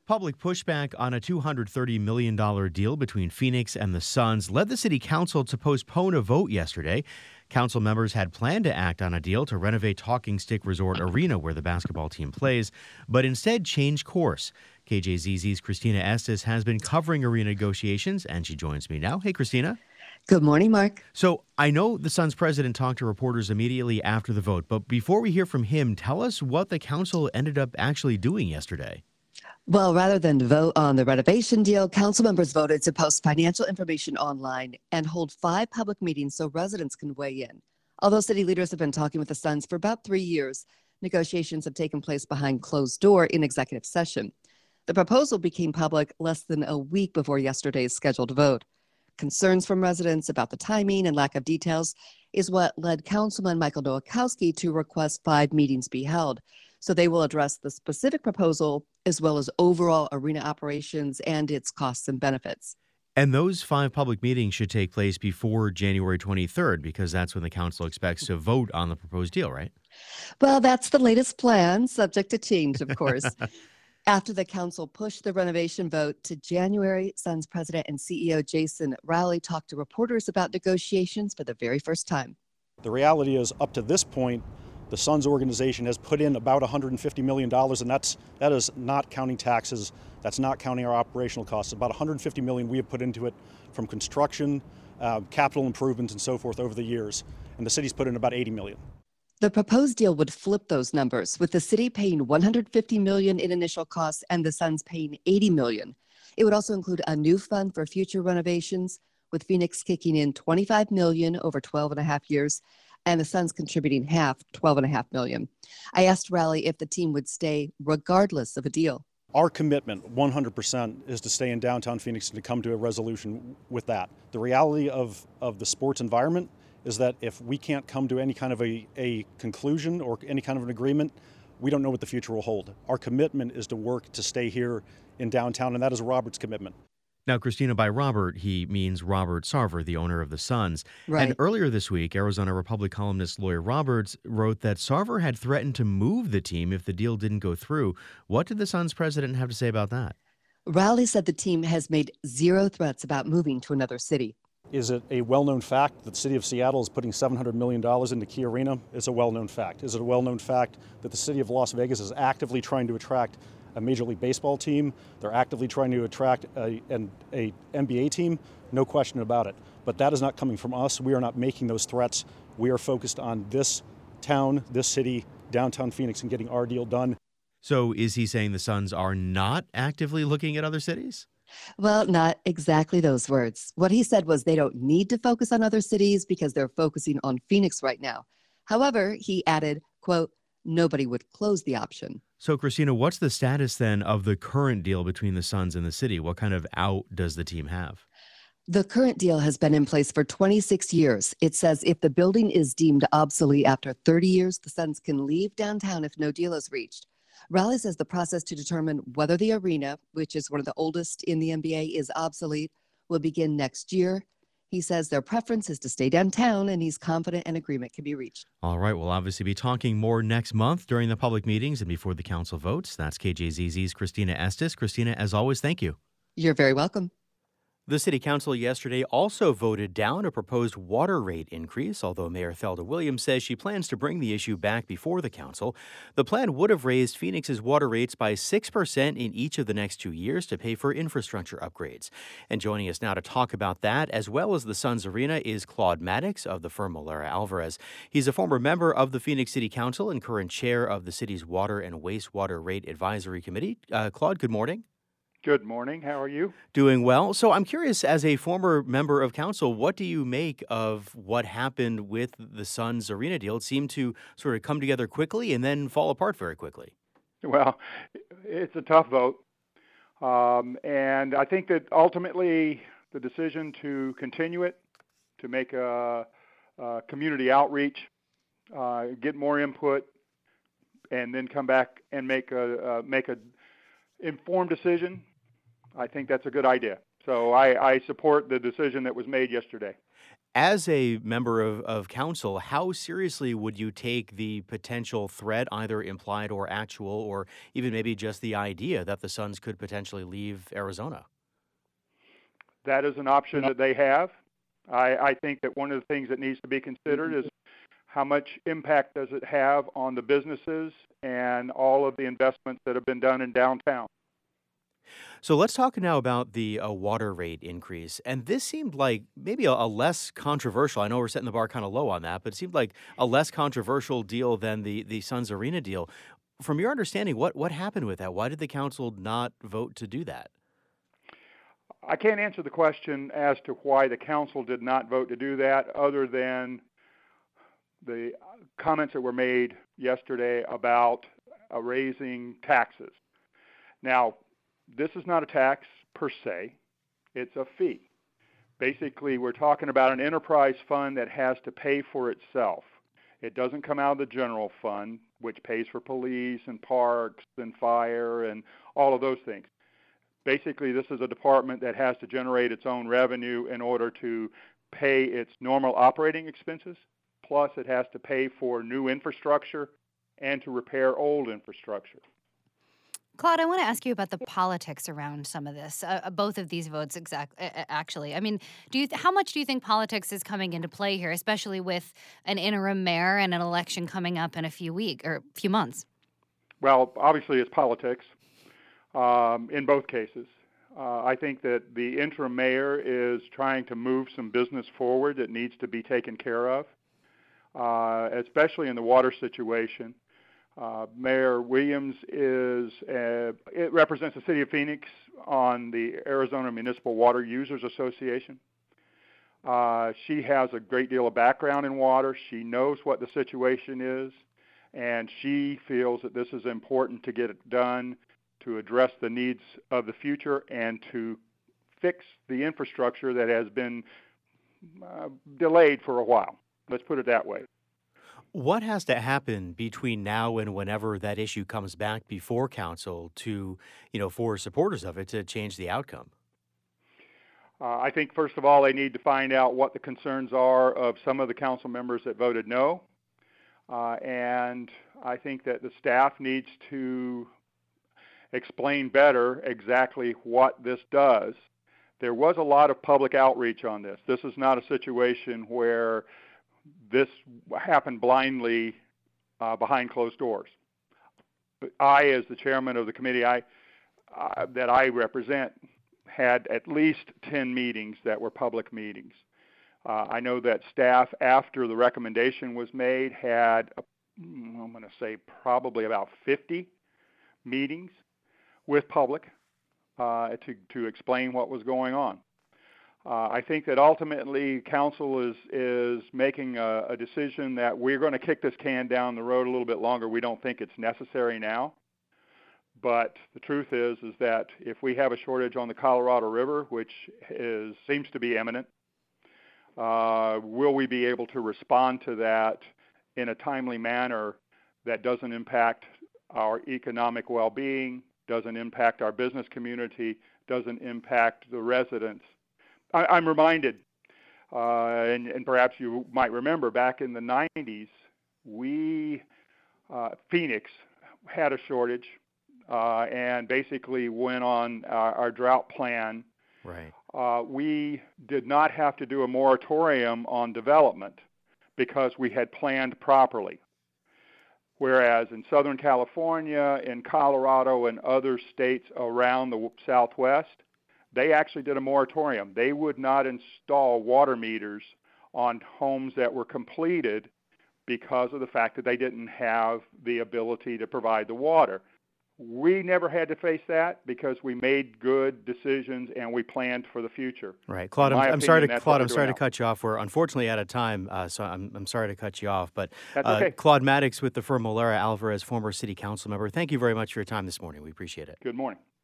Public pushback on a $230 million deal between Phoenix and the Suns led the city council to postpone a vote yesterday. Council members had planned to act on a deal to renovate Talking Stick Resort Arena where the basketball team plays, but instead changed course. KJZZ's Christina Estes has been covering arena negotiations, and she joins me now. Hey, Christina. Good morning, Mark. So I know the Suns president talked to reporters immediately after the vote, but before we hear from him, tell us what the council ended up actually doing yesterday. Well, rather than vote on the renovation deal, council members voted to post financial information online and hold 5 public meetings so residents can weigh in. Although city leaders have been talking with the Suns for about 3 years, negotiations have taken place behind closed door in executive session. The proposal became public less than a week before yesterday's scheduled vote. Concerns from residents about the timing and lack of details is what led Councilman Michael Nowakowski to request 5 meetings be held. So they will address the specific proposal as well as overall arena operations and its costs and benefits. And those 5 public meetings should take place before January 23rd, because that's when the council expects to vote on the proposed deal, right? Well, that's the latest plan, subject to change, of course. After the council pushed the renovation vote to January, Suns president and CEO Jason Rowley talked to reporters about negotiations for the very first time. The reality is, up to this point, the Suns organization has put in about $150 million, and that is not counting taxes. That's not counting our operational costs. About $150 million we have put into it from construction, capital improvements, and so forth over the years. And the city's put in about $80 million. The proposed deal would flip those numbers, with the city paying $150 million in initial costs and the Suns paying $80 million. It would also include a new fund for future renovations, with Phoenix kicking in $25 million over 12 and a half years, and the Suns contributing half, $12.5 million. I asked Rowley if the team would stay regardless of a deal. Our commitment, 100%, is to stay in downtown Phoenix and to come to a resolution with that. The reality of the sports environment is that if we can't come to any kind of a conclusion or any kind of an agreement, we don't know what the future will hold. Our commitment is to work to stay here in downtown, and that is Robert's commitment. Now, Christina, by Robert, he means Robert Sarver, the owner of the Suns. Right. And earlier this week, Arizona Republic columnist Lloyd Roberts wrote that Sarver had threatened to move the team if the deal didn't go through. What did the Suns president have to say about that? Rowley said the team has made 0 threats about moving to another city. Is it a well-known fact that the city of Seattle is putting $700 million into Key Arena? It's a well-known fact. Is it a well-known fact that the city of Las Vegas is actively trying to attract a Major League Baseball team? They're actively trying to attract an NBA team? No question about it. But that is not coming from us. We are not making those threats. We are focused on this town, this city, downtown Phoenix, and getting our deal done. So is he saying the Suns are not actively looking at other cities? Well, not exactly those words. What he said was they don't need to focus on other cities because they're focusing on Phoenix right now. However, he added, quote, nobody would close the option. So, Christina, what's the status then of the current deal between the Suns and the city? What kind of out does the team have? The current deal has been in place for 26 years. It says if the building is deemed obsolete after 30 years, the Suns can leave downtown if no deal is reached. Rowley says the process to determine whether the arena, which is one of the oldest in the NBA, is obsolete, will begin next year. He says their preference is to stay downtown, and he's confident an agreement can be reached. All right, we'll obviously be talking more next month during the public meetings and before the council votes. That's KJZZ's Christina Estes. Christina, as always, thank you. You're very welcome. The City Council yesterday also voted down a proposed water rate increase, although Mayor Thelda Williams says she plans to bring the issue back before the council. The plan would have raised Phoenix's water rates by 6% in each of the next 2 years to pay for infrastructure upgrades. And joining us now to talk about that, as well as the Suns Arena, is Claude Maddox of the firm Molera Alvarez. He's a former member of the Phoenix City Council and current chair of the city's Water and Wastewater Rate Advisory Committee. Claude, good morning. Good morning. How are you? Doing well. So I'm curious, as a former member of council, what do you make of what happened with the Suns Arena deal? It seemed to sort of come together quickly and then fall apart very quickly. Well, it's a tough vote. And I think that ultimately the decision to continue it, to make a community outreach, get more input, and then come back and make a informed decision, I think that's a good idea. So I support the decision that was made yesterday. As a member of council, how seriously would you take the potential threat, either implied or actual, or even maybe just the idea that the Suns could potentially leave Arizona? That is an option that they have. I think that one of the things that needs to be considered is how much impact does it have on the businesses and all of the investments that have been done in downtown. So let's talk now about the water rate increase. And this seemed like maybe a less controversial. I know we're setting the bar kind of low on that, but it seemed like a less controversial deal than the Suns Arena deal. From your understanding, what happened with that? Why did the council not vote to do that? I can't answer the question as to why the council did not vote to do that, other than the comments that were made yesterday about raising taxes. Now, this is not a tax per se. It's a fee. Basically, we're talking about an enterprise fund that has to pay for itself. It doesn't come out of the general fund, which pays for police and parks and fire and all of those things. Basically, this is a department that has to generate its own revenue in order to pay its normal operating expenses. Plus, it has to pay for new infrastructure and to repair old infrastructure. Claude, I want to ask you about the politics around some of this, both of these votes actually. I mean, how much do you think politics is coming into play here, especially with an interim mayor and an election coming up in a few months? Well, obviously it's politics in both cases. I think that the interim mayor is trying to move some business forward that needs to be taken care of, especially in the water situation. Mayor Williams it represents the city of Phoenix on the Arizona Municipal Water Users Association. She has a great deal of background in water. She knows what the situation is, and she feels that this is important to get it done to address the needs of the future and to fix the infrastructure that has been delayed for a while. Let's put it that way. What has to happen between now and whenever that issue comes back before council to, for supporters of it to change the outcome? I think, first of all, they need to find out what the concerns are of some of the council members that voted no. And I think that the staff needs to explain better exactly what this does. There was a lot of public outreach on this. This is not a situation where this happened blindly behind closed doors. I, as the chairman of the committee that I represent, had at least 10 meetings that were public meetings. I know that staff, after the recommendation was made, had, I'm going to say, probably about 50 meetings with public to explain what was going on. I think that ultimately council is making a decision that we're going to kick this can down the road a little bit longer. We don't think it's necessary now. But the truth is that if we have a shortage on the Colorado River, which seems to be imminent, will we be able to respond to that in a timely manner that doesn't impact our economic well-being, doesn't impact our business community, doesn't impact the residents? I'm reminded, and perhaps you might remember, back in the 90s, Phoenix had a shortage and basically went on our drought plan. Right. We did not have to do a moratorium on development because we had planned properly. Whereas in Southern California, in Colorado, and other states around the Southwest, they actually did a moratorium. They would not install water meters on homes that were completed because of the fact that they didn't have the ability to provide the water. We never had to face that because we made good decisions and we planned for the future. Right, Claude. I'm sorry to cut you off. We're unfortunately out of time, so I'm sorry to cut you off. But that's okay. Claude Maddox with the firm Molera Alvarez, former city council member. Thank you very much for your time this morning. We appreciate it. Good morning.